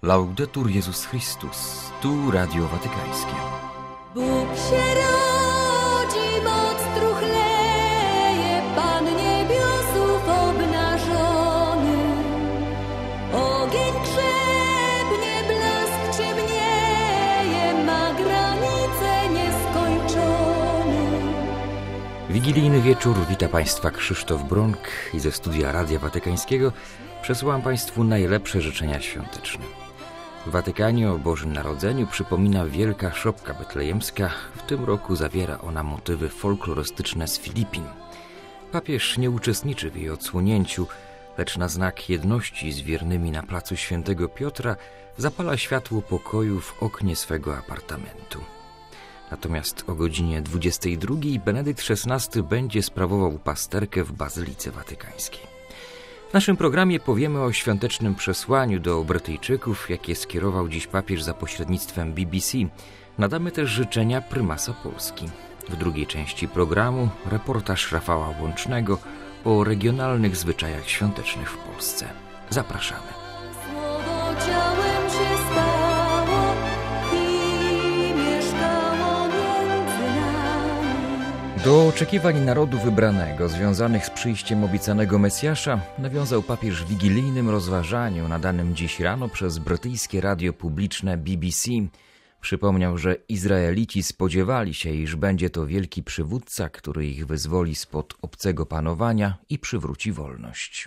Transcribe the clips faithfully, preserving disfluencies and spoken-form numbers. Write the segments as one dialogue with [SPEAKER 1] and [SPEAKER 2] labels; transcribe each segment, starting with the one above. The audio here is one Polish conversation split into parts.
[SPEAKER 1] Laudetur Jezus Chrystus, tu Radio Watykańskie.
[SPEAKER 2] Bóg się rodzi, moc truchleje, Pan niebiosów obnażony. Ogień krzepnie, blask ciemnieje, ma granice nieskończone.
[SPEAKER 1] Wigilijny wieczór, wita Państwa Krzysztof Bronk i ze studia Radia Watykańskiego przesyłam Państwu najlepsze życzenia świąteczne. W Watykanie o Bożym Narodzeniu przypomina wielka szopka betlejemska. W tym roku zawiera ona motywy folklorystyczne z Filipin. Papież nie uczestniczy w jej odsłonięciu, lecz na znak jedności z wiernymi na placu Świętego Piotra zapala światło pokoju w oknie swego apartamentu. Natomiast o godzinie dwudziestej drugiej Benedykt szesnasty będzie sprawował pasterkę w Bazylice Watykańskiej. W naszym programie powiemy o świątecznym przesłaniu do Brytyjczyków, jakie skierował dziś papież za pośrednictwem B B C. Nadamy też życzenia prymasa Polski. W drugiej części programu reportaż Rafała Łącznego o regionalnych zwyczajach świątecznych w Polsce. Zapraszamy.
[SPEAKER 2] Słowo ciałem się stało i mieszkało między nami.
[SPEAKER 1] Do oczekiwań narodu wybranego związanych z przyjściem obiecanego Mesjasza nawiązał papież w wigilijnym rozważaniu nadanym dziś rano przez brytyjskie radio publiczne B B C. Przypomniał, że Izraelici spodziewali się, iż będzie to wielki przywódca, który ich wyzwoli spod obcego panowania i przywróci wolność.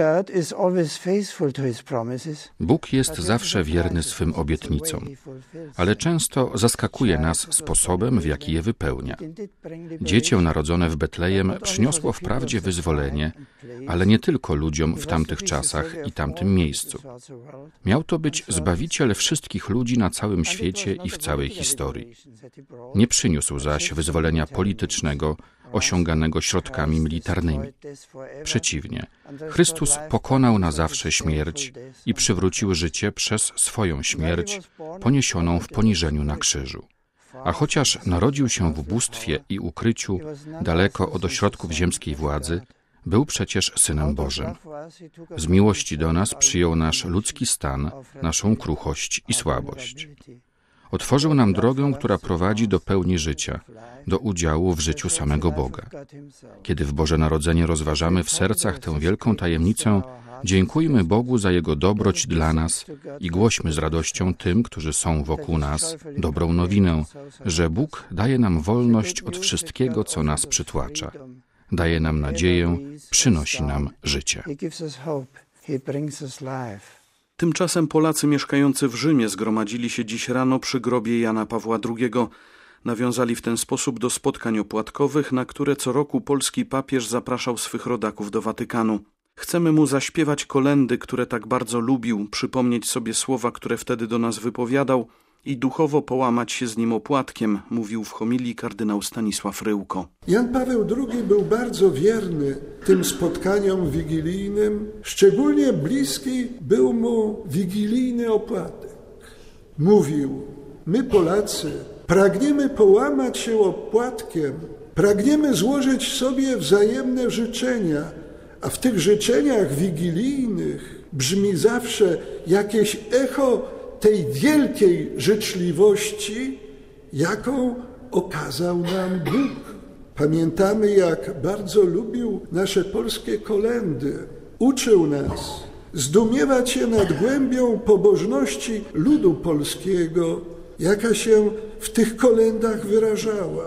[SPEAKER 3] Bóg jest zawsze wierny swym obietnicom, ale często zaskakuje nas sposobem, w jaki je wypełnia. Dziecię narodzone w Betlejem przyniosło wprawdzie wyzwolenie, ale nie tylko ludziom w tamtych czasach i tamtym miejscu. Miał to być Zbawiciel wszystkich ludzi na całym świecie i w całej historii. Nie przyniósł zaś wyzwolenia politycznego, osiąganego środkami militarnymi. Przeciwnie, Chrystus pokonał na zawsze śmierć i przywrócił życie przez swoją śmierć, poniesioną w poniżeniu na krzyżu. A chociaż narodził się w ubóstwie i ukryciu, daleko od ośrodków ziemskiej władzy, był przecież Synem Bożym. Z miłości do nas przyjął nasz ludzki stan, naszą kruchość i słabość. Otworzył nam drogę, która prowadzi do pełni życia, do udziału w życiu samego Boga. Kiedy w Boże Narodzenie rozważamy w sercach tę wielką tajemnicę, dziękujmy Bogu za Jego dobroć dla nas i głośmy z radością tym, którzy są wokół nas, dobrą nowinę, że Bóg daje nam wolność od wszystkiego, co nas przytłacza. Daje nam nadzieję, przynosi nam życie.
[SPEAKER 4] Tymczasem Polacy mieszkający w Rzymie zgromadzili się dziś rano przy grobie Jana Pawła drugiego. Nawiązali w ten sposób do spotkań opłatkowych, na które co roku polski papież zapraszał swych rodaków do Watykanu. Chcemy mu zaśpiewać kolędy, które tak bardzo lubił, przypomnieć sobie słowa, które wtedy do nas wypowiadał i duchowo połamać się z nim opłatkiem, mówił w homilii kardynał Stanisław Ryłko.
[SPEAKER 5] Jan Paweł drugi był bardzo wierny tym spotkaniom wigilijnym. Szczególnie bliski był mu wigilijny opłatek. Mówił: my Polacy pragniemy połamać się opłatkiem, pragniemy złożyć sobie wzajemne życzenia, a w tych życzeniach wigilijnych brzmi zawsze jakieś echo tej wielkiej życzliwości, jaką okazał nam Bóg. Pamiętamy, jak bardzo lubił nasze polskie kolędy. Uczył nas zdumiewać się nad głębią pobożności ludu polskiego, jaka się w tych kolędach wyrażała.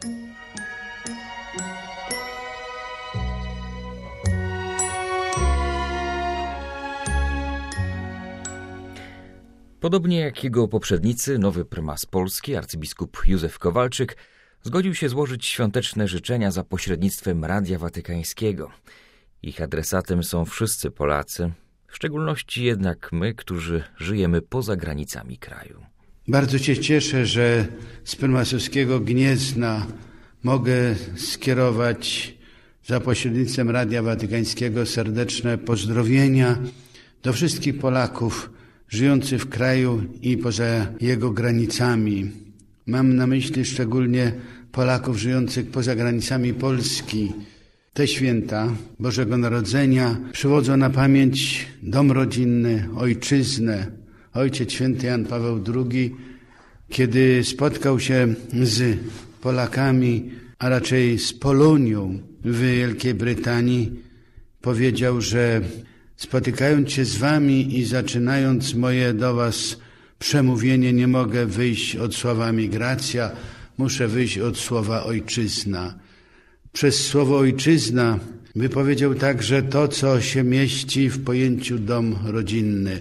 [SPEAKER 1] Podobnie jak jego poprzednicy, nowy prymas Polski, arcybiskup Józef Kowalczyk, zgodził się złożyć świąteczne życzenia za pośrednictwem Radia Watykańskiego. Ich adresatem są wszyscy Polacy, w szczególności jednak my, którzy żyjemy poza granicami kraju.
[SPEAKER 6] Bardzo się cieszę, że z prymasowskiego Gniezna mogę skierować za pośrednictwem Radia Watykańskiego serdeczne pozdrowienia do wszystkich Polaków żyjących w kraju i poza jego granicami. Mam na myśli szczególnie Polaków żyjących poza granicami Polski. Te święta Bożego Narodzenia przywodzą na pamięć dom rodzinny, ojczyznę, Ojciec Święty Jan Paweł drugi, kiedy spotkał się z Polakami, a raczej z Polonią w Wielkiej Brytanii, powiedział, że spotykając się z wami i zaczynając moje do was przemówienie, nie mogę wyjść od słowa migracja, muszę wyjść od słowa ojczyzna. Przez słowo ojczyzna wypowiedział także to, co się mieści w pojęciu dom rodzinny.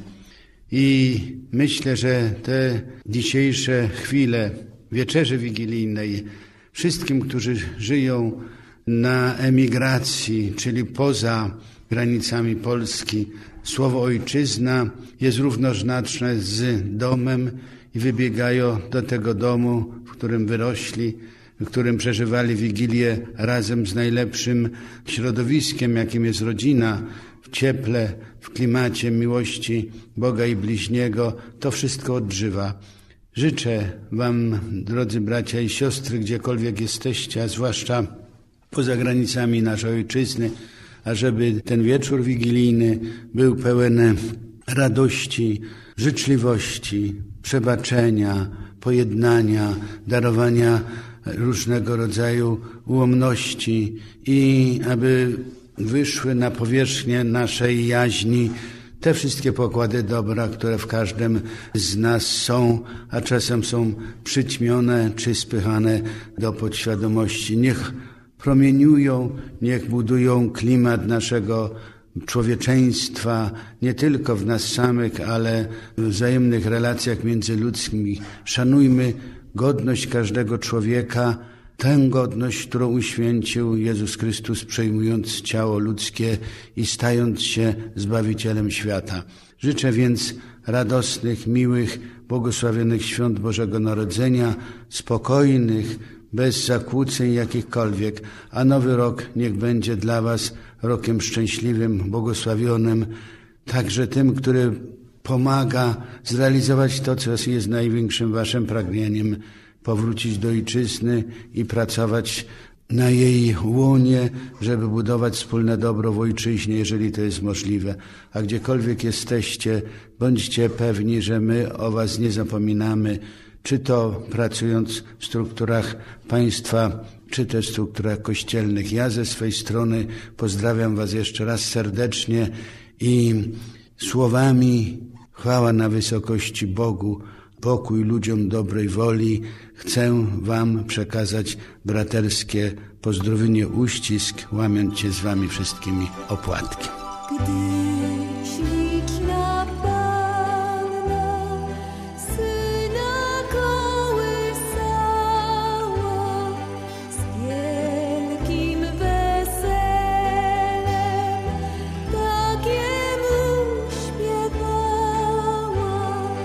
[SPEAKER 6] I myślę, że te dzisiejsze chwile wieczerzy wigilijnej wszystkim, którzy żyją na emigracji, czyli poza granicami Polski, słowo ojczyzna jest równoznaczne z domem i wybiegają do tego domu, w którym wyrośli, w którym przeżywali Wigilię razem z najlepszym środowiskiem, jakim jest rodzina, w cieple, w klimacie miłości Boga i bliźniego. To wszystko odżywa. Życzę wam, drodzy bracia i siostry, gdziekolwiek jesteście, a zwłaszcza poza granicami naszej ojczyzny, ażeby ten wieczór wigilijny był pełen radości, życzliwości, przebaczenia, pojednania, darowania różnego rodzaju ułomności i aby wyszły na powierzchnię naszej jaźni te wszystkie pokłady dobra, które w każdym z nas są, a czasem są przyćmione czy spychane do podświadomości. Niech promieniują, niech budują klimat naszego człowieczeństwa, nie tylko w nas samych, ale w wzajemnych relacjach międzyludzkich. Szanujmy godność każdego człowieka, tę godność, którą uświęcił Jezus Chrystus, przejmując ciało ludzkie i stając się Zbawicielem świata. Życzę więc radosnych, miłych, błogosławionych świąt Bożego Narodzenia, spokojnych, bez zakłóceń jakichkolwiek, a nowy rok niech będzie dla was rokiem szczęśliwym, błogosławionym, także tym, który pomaga zrealizować to, co jest największym waszym pragnieniem, powrócić do ojczyzny i pracować na jej łonie, żeby budować wspólne dobro w ojczyźnie, jeżeli to jest możliwe. A gdziekolwiek jesteście, bądźcie pewni, że my o was nie zapominamy, czy to pracując w strukturach państwa, czy też w strukturach kościelnych. Ja ze swej strony pozdrawiam was jeszcze raz serdecznie i słowami chwała na wysokości Bogu, pokój ludziom dobrej woli, chcę wam przekazać braterskie pozdrowienie, uścisk, łamiąc się z wami wszystkimi opłatki.
[SPEAKER 2] Gdy śliczna panna syna kołysała, z wielkim weselem takiemu śpiewała.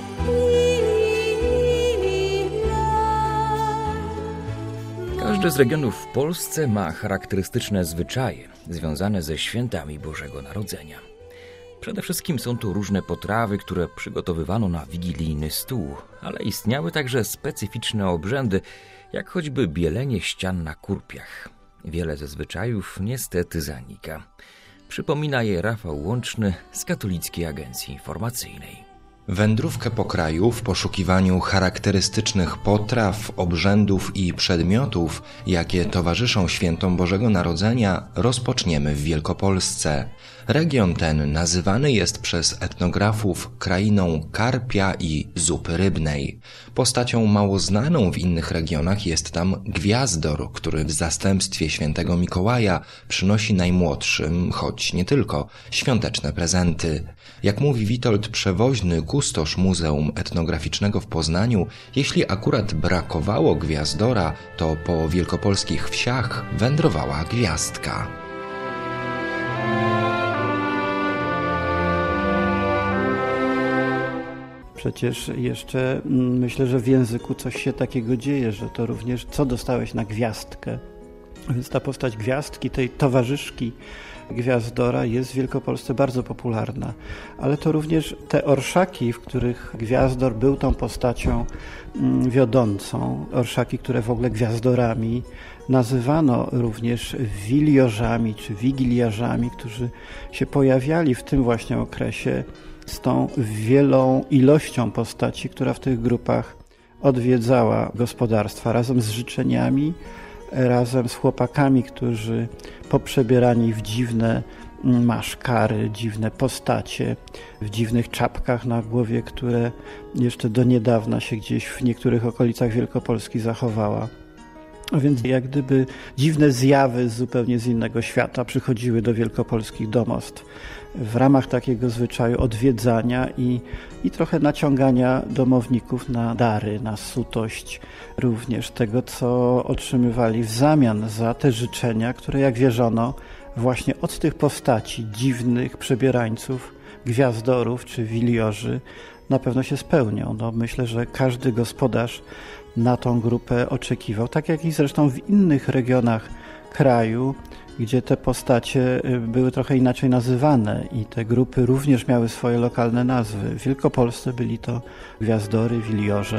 [SPEAKER 1] Każdy z regionów w Polsce ma charakterystyczne zwyczaje związane ze świętami Bożego Narodzenia. Przede wszystkim są tu różne potrawy, które przygotowywano na wigilijny stół, ale istniały także specyficzne obrzędy, jak choćby bielenie ścian na kurpiach. Wiele ze zwyczajów niestety zanika. Przypomina je Rafał Łączny z Katolickiej Agencji Informacyjnej.
[SPEAKER 7] Wędrówkę po kraju w poszukiwaniu charakterystycznych potraw, obrzędów i przedmiotów, jakie towarzyszą świętom Bożego Narodzenia, rozpoczniemy w Wielkopolsce. Region ten nazywany jest przez etnografów krainą karpia i zupy rybnej. Postacią mało znaną w innych regionach jest tam gwiazdor, który w zastępstwie świętego Mikołaja przynosi najmłodszym, choć nie tylko, świąteczne prezenty. Jak mówi Witold Przewoźny, kustosz Muzeum Etnograficznego w Poznaniu, jeśli akurat brakowało gwiazdora, to po wielkopolskich wsiach wędrowała gwiazdka.
[SPEAKER 8] Przecież jeszcze myślę, że w języku coś się takiego dzieje, że to również co dostałeś na gwiazdkę. Więc ta postać gwiazdki, tej towarzyszki gwiazdora jest w Wielkopolsce bardzo popularna. Ale to również te orszaki, w których gwiazdor był tą postacią wiodącą, orszaki, które w ogóle gwiazdorami nazywano również wiliożami czy wigiliarzami, którzy się pojawiali w tym właśnie okresie z tą wielą ilością postaci, która w tych grupach odwiedzała gospodarstwa razem z życzeniami, razem z chłopakami, którzy poprzebierani w dziwne maszkary, dziwne postacie, w dziwnych czapkach na głowie, które jeszcze do niedawna się gdzieś w niektórych okolicach Wielkopolski zachowała. A więc jak gdyby dziwne zjawy zupełnie z innego świata przychodziły do wielkopolskich domostw w ramach takiego zwyczaju odwiedzania i, i trochę naciągania domowników na dary, na sutość, również tego, co otrzymywali w zamian za te życzenia, które, jak wierzono, właśnie od tych postaci dziwnych przebierańców, gwiazdorów czy wiliorzy na pewno się spełnią. No, myślę, że każdy gospodarz na tą grupę oczekiwał, tak jak i zresztą w innych regionach kraju, gdzie te postacie były trochę inaczej nazywane i te grupy również miały swoje lokalne nazwy. W Wielkopolsce byli to gwiazdory, wiliorze.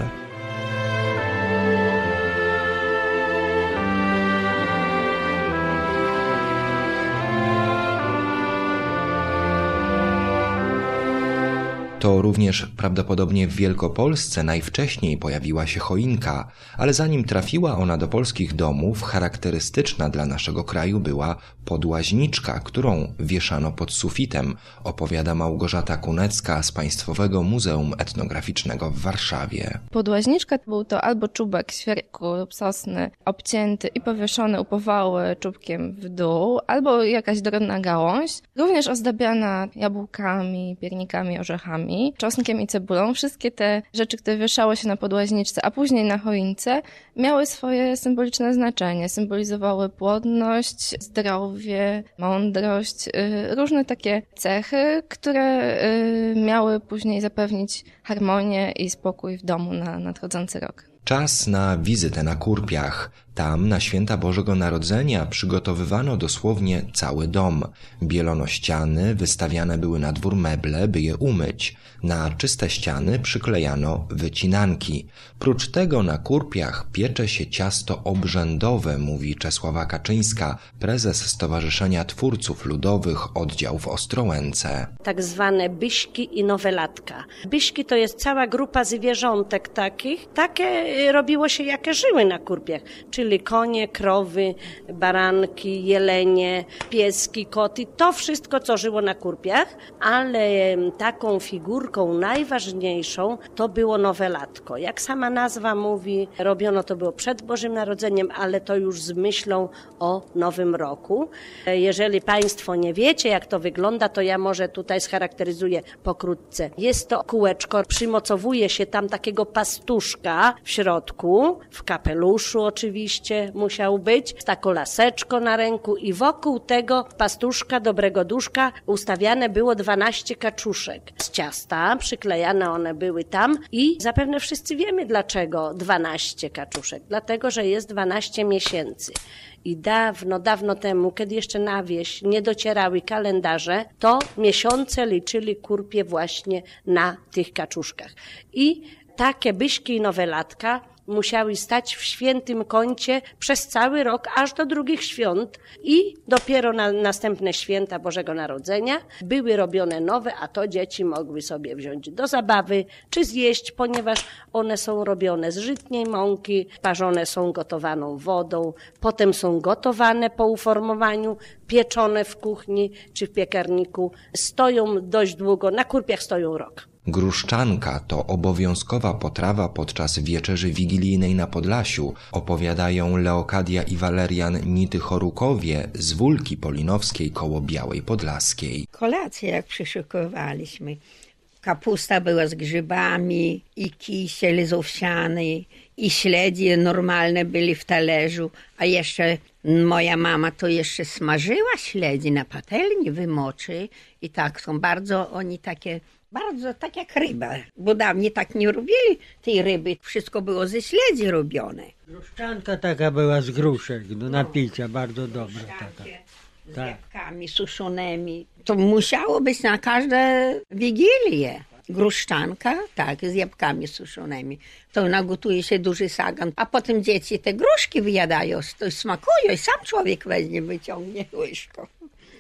[SPEAKER 7] To również prawdopodobnie w Wielkopolsce najwcześniej pojawiła się choinka, ale zanim trafiła ona do polskich domów, charakterystyczna dla naszego kraju była podłaźniczka, którą wieszano pod sufitem, opowiada Małgorzata Kunecka z Państwowego Muzeum Etnograficznego w Warszawie.
[SPEAKER 9] Podłaźniczka był to albo czubek świerku lub sosny obcięty i powieszony upowały czubkiem w dół, albo jakaś drobna gałąź, również ozdabiana jabłkami, piernikami, orzechami, czosnkiem i cebulą. Wszystkie te rzeczy, które wieszały się na podłaźniczce, a później na choince, miały swoje symboliczne znaczenie. Symbolizowały płodność, zdrowie, mądrość, różne takie cechy, które miały później zapewnić harmonię i spokój w domu na nadchodzący rok.
[SPEAKER 7] Czas na wizytę na Kurpiach. Tam na święta Bożego Narodzenia przygotowywano dosłownie cały dom. Bielono ściany, wystawiane były na dwór meble, by je umyć. Na czyste ściany przyklejano wycinanki. Prócz tego na Kurpiach piecze się ciasto obrzędowe, mówi Czesława Kaczyńska, prezes Stowarzyszenia Twórców Ludowych oddział w Ostrołęce.
[SPEAKER 10] Tak zwane byśki i nowelatka. Byśki to jest cała grupa zwierzątek takich. Takie robiło się, jakie żyły na Kurpiach, czyli konie, krowy, baranki, jelenie, pieski, koty, to wszystko, co żyło na Kurpiach, ale taką figurką najważniejszą to było nowelatko. Jak sama nazwa mówi, robiono to było przed Bożym Narodzeniem, ale to już z myślą o Nowym Roku. Jeżeli Państwo nie wiecie, jak to wygląda, to ja może tutaj scharakteryzuję pokrótce. Jest to kółeczko, przymocowuje się tam takiego pastuszka w środku, w kapeluszu oczywiście, musiał być, z taką laseczką na ręku i wokół tego pastuszka, dobrego duszka ustawiane było dwanaście kaczuszek z ciasta, przyklejane one były tam i zapewne wszyscy wiemy dlaczego dwanaście kaczuszek, dlatego, że jest dwanaście miesięcy. I dawno, dawno temu, kiedy jeszcze na wieś nie docierały kalendarze, to miesiące liczyli Kurpie właśnie na tych kaczuszkach. I takie byśki i nowelatka musiały stać w świętym kącie przez cały rok, aż do drugich świąt i dopiero na następne święta Bożego Narodzenia były robione nowe, a to dzieci mogły sobie wziąć do zabawy czy zjeść, ponieważ one są robione z żytniej mąki, parzone są gotowaną wodą, potem są gotowane po uformowaniu, pieczone w kuchni czy w piekarniku, stoją dość długo, na Kurpiach stoją rok.
[SPEAKER 7] Gruszczanka to obowiązkowa potrawa podczas wieczerzy wigilijnej na Podlasiu, opowiadają Leokadia i Walerian Nity-Chorukowie z Wólki Polinowskiej koło Białej Podlaskiej.
[SPEAKER 11] Kolację jak przyszykowaliśmy. Kapusta była z grzybami i kisiel z owsiany i śledzie normalne byli w talerzu, a jeszcze moja mama to jeszcze smażyła śledzi na patelni, wymoczy i tak są bardzo oni takie... Bardzo tak jak ryba, bo dawniej tak nie robili tej ryby, wszystko było ze śledzi robione.
[SPEAKER 12] Gruszczanka taka była z gruszek, do napicia, bardzo dobra taka.
[SPEAKER 11] Z jabłkami suszonymi. To musiało być na każde wigilię. Gruszczanka, tak, z jabłkami suszonymi. To nagotuje się duży sagan, a potem dzieci te gruszki wyjadają, to smakują i sam człowiek weźmie, wyciągnie łyżką.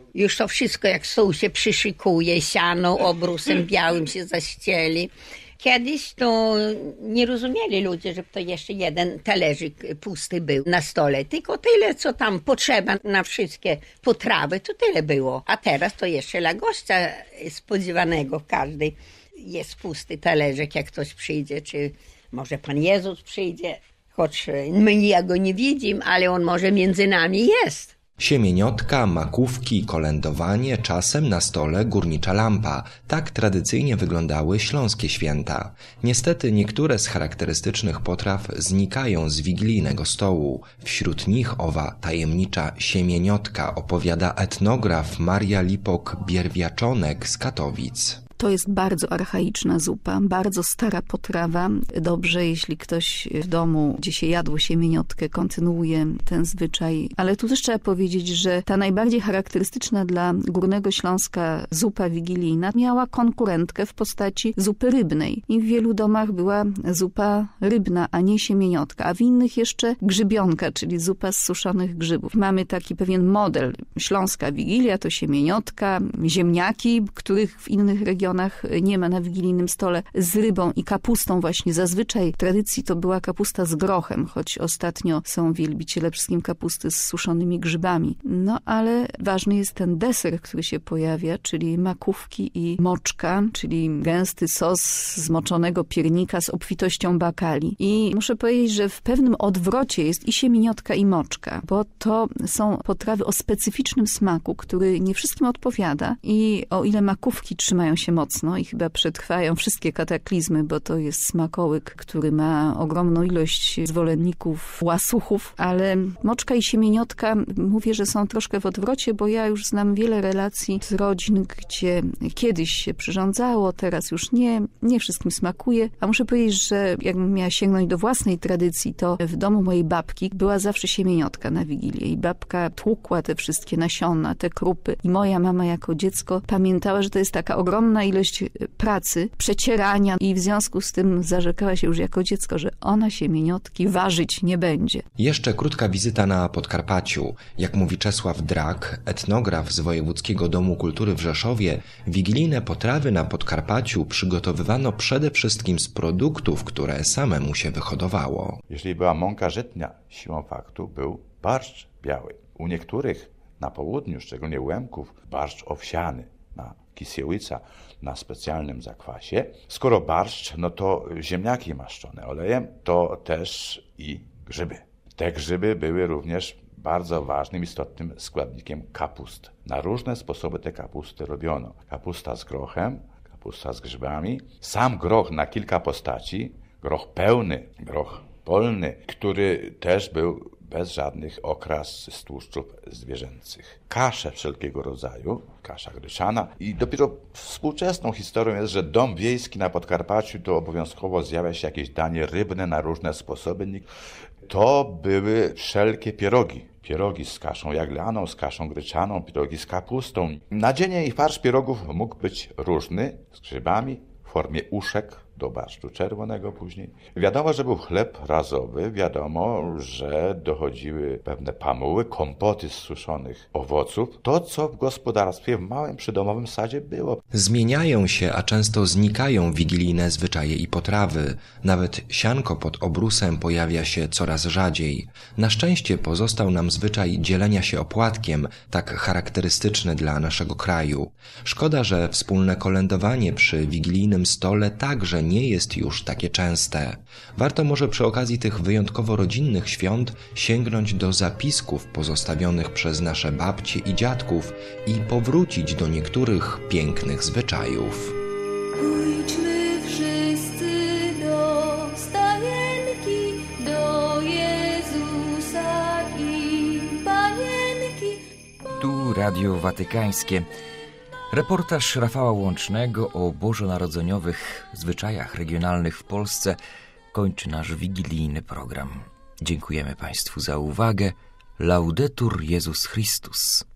[SPEAKER 11] Już to wszystko jak stół się przyszykuje, siano obrusem białym się zaścieli. Kiedyś to nie rozumieli ludzie, że to jeszcze jeden talerzyk pusty był na stole. Tylko tyle, co tam potrzeba na wszystkie potrawy, to tyle było. A teraz to jeszcze dla gościa spodziewanego każdej jest pusty talerzyk, jak ktoś przyjdzie, czy może Pan Jezus przyjdzie. Choć my ja go nie widzimy, ale on może między nami jest.
[SPEAKER 7] Siemieniotka, makówki, kolędowanie, czasem na stole górnicza lampa. Tak tradycyjnie wyglądały śląskie święta. Niestety niektóre z charakterystycznych potraw znikają z wigilijnego stołu. Wśród nich owa tajemnicza siemieniotka, opowiada etnograf Maria Lipok-Bierwiaczonek z Katowic.
[SPEAKER 13] To jest bardzo archaiczna zupa, bardzo stara potrawa. Dobrze, jeśli ktoś w domu, gdzie się jadło siemieniotkę, kontynuuje ten zwyczaj. Ale tu też trzeba powiedzieć, że ta najbardziej charakterystyczna dla Górnego Śląska zupa wigilijna miała konkurentkę w postaci zupy rybnej. I w wielu domach była zupa rybna, a nie siemieniotka. A w innych jeszcze grzybionka, czyli zupa z suszonych grzybów. Mamy taki pewien model. Śląska wigilia to siemieniotka, ziemniaki, których w innych regionach nie ma na wigilijnym stole, z rybą i kapustą właśnie. Zazwyczaj w tradycji to była kapusta z grochem, choć ostatnio są wielbiciele wszystkim kapusty z suszonymi grzybami. No ale ważny jest ten deser, który się pojawia, czyli makówki i moczka, czyli gęsty sos z moczonego piernika z obfitością bakali. I muszę powiedzieć, że w pewnym odwrocie jest i siemieniotka, i moczka, bo to są potrawy o specyficznym smaku, który nie wszystkim odpowiada i o ile makówki trzymają się mocno i chyba przetrwają wszystkie kataklizmy, bo to jest smakołyk, który ma ogromną ilość zwolenników łasuchów, ale moczka i siemieniotka mówię, że są troszkę w odwrocie, bo ja już znam wiele relacji z rodzin, gdzie kiedyś się przyrządzało, teraz już nie, nie wszystkim smakuje, a muszę powiedzieć, że jakbym miała sięgnąć do własnej tradycji, to w domu mojej babki była zawsze siemieniotka na Wigilię i babka tłukła te wszystkie nasiona, te krupy i moja mama jako dziecko pamiętała, że to jest taka ogromna ilość pracy, przecierania i w związku z tym zarzekała się już jako dziecko, że ona siemieniotki ważyć nie będzie.
[SPEAKER 7] Jeszcze krótka wizyta na Podkarpaciu. Jak mówi Czesław Drak, etnograf z Wojewódzkiego Domu Kultury w Rzeszowie, wigilijne potrawy na Podkarpaciu przygotowywano przede wszystkim z produktów, które samemu się wyhodowało.
[SPEAKER 14] Jeżeli była mąka żytnia, siłą faktu był barszcz biały. U niektórych na południu, szczególnie Łemków, barszcz owsiany, na Kisiewica, na specjalnym zakwasie. Skoro barszcz, no to ziemniaki maszczone olejem, to też i grzyby. Te grzyby były również bardzo ważnym, istotnym składnikiem kapust. Na różne sposoby te kapusty robiono. Kapusta z grochem, kapusta z grzybami. Sam groch na kilka postaci. Groch pełny, groch polny, który też był bez żadnych okras z tłuszczów zwierzęcych. Kasze wszelkiego rodzaju, kasza gryczana. I dopiero współczesną historią jest, że dom wiejski na Podkarpaciu to obowiązkowo zjawia się jakieś danie rybne na różne sposoby. To były wszelkie pierogi. Pierogi z kaszą jaglaną, z kaszą gryczaną, pierogi z kapustą. Nadzienie i farsz pierogów mógł być różny, z grzybami, w formie uszek, do barszczu czerwonego później. Wiadomo, że był chleb razowy, wiadomo, że dochodziły pewne pamuły, kompoty z suszonych owoców. To, co w gospodarstwie w małym przydomowym sadzie było.
[SPEAKER 7] Zmieniają się, a często znikają wigilijne zwyczaje i potrawy. Nawet sianko pod obrusem pojawia się coraz rzadziej. Na szczęście pozostał nam zwyczaj dzielenia się opłatkiem, tak charakterystyczny dla naszego kraju. Szkoda, że wspólne kolędowanie przy wigilijnym stole także nie jest już takie częste. Warto może przy okazji tych wyjątkowo rodzinnych świąt sięgnąć do zapisków pozostawionych przez nasze babcie i dziadków i powrócić do niektórych pięknych zwyczajów.
[SPEAKER 2] Pójdźmy wszyscy do stajenki, do Jezusa i Panienki.
[SPEAKER 1] Tu Radio Watykańskie. Reportaż Rafała Łącznego o bożonarodzeniowych zwyczajach regionalnych w Polsce kończy nasz wigilijny program. Dziękujemy Państwu za uwagę. Laudetur Jezus Chrystus.